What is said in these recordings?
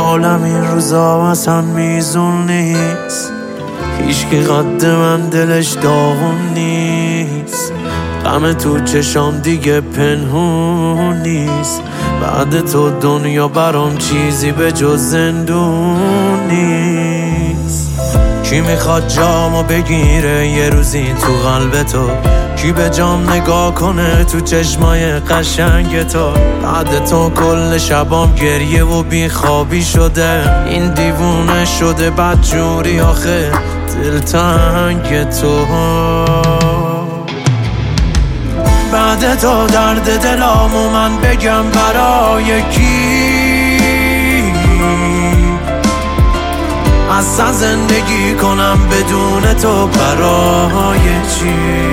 حالم این روزا اصلا میزون نیست، هیچکی قد من دلش داغون نیست، غم تو چشام دیگه پنهون نیست، بعد تو دنیا برام چیزی به جز زندون نیست. کی میخواد جامو بگیره یه روزی تو قلب تو، کی به جام نگاه کنه تو چشمای قشنگ تو، بعد تو کل شبام گریه و بیخوابی شده، این دیوونه شده بدجوری آخه دلتنگ تو. بعد تو درد دلامو من بگم برای کی، اصلا زندگی کنم بدون تو برای چی؟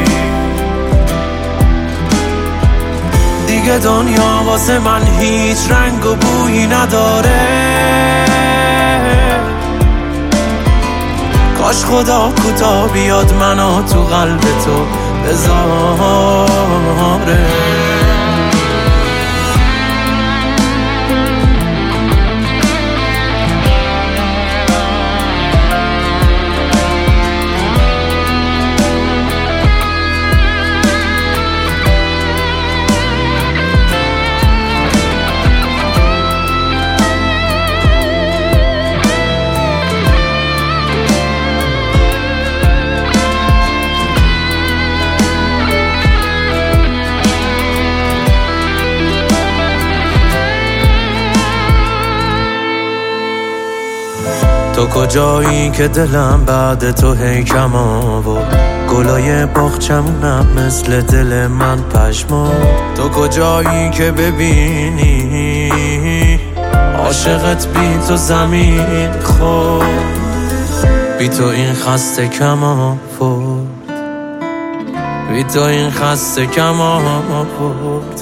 دیگه دنیا واسه من هیچ رنگ و بویی نداره، کاش خدا کوتا بیاد منو تو قلب تو بذاره. تو کجایی که دلم بعد تو هی کم آورد، گلای باغچمونم مثل دل من پشمام، تو کجایی که ببینی عاشقت بی تو زمین خورد، بی تو این خسته کم آورد، بی تو این خسته کم آورد.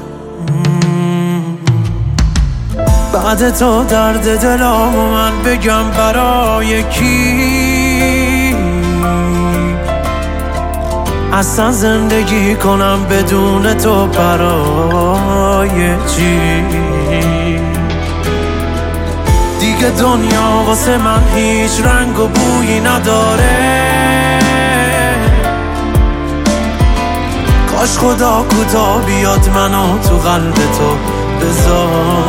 بعد تو درد دلامو من بگم برای کی، اصلا زندگی کنم بدون تو برای چی؟ دیگه دنیا واسه من هیچ رنگ و بویی نداره، کاش خدا کوتا بیاد منو تو قلب تو بذاره.